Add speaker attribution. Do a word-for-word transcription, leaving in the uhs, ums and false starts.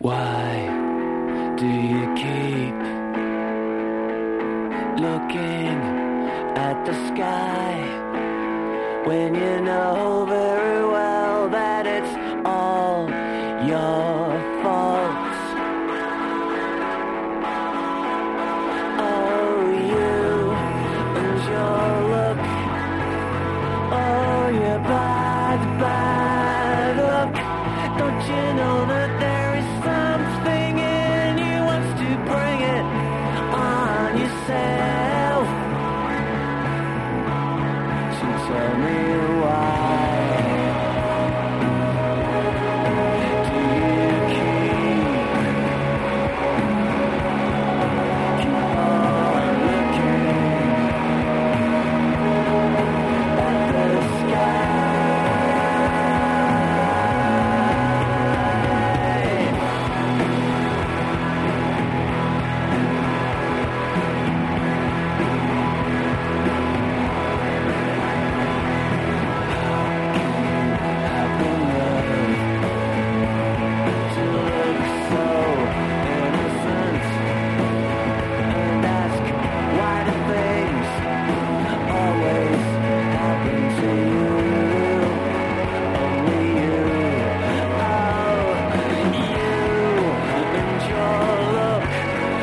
Speaker 1: Why do you keep looking at the sky when you know very well that it's all your fault?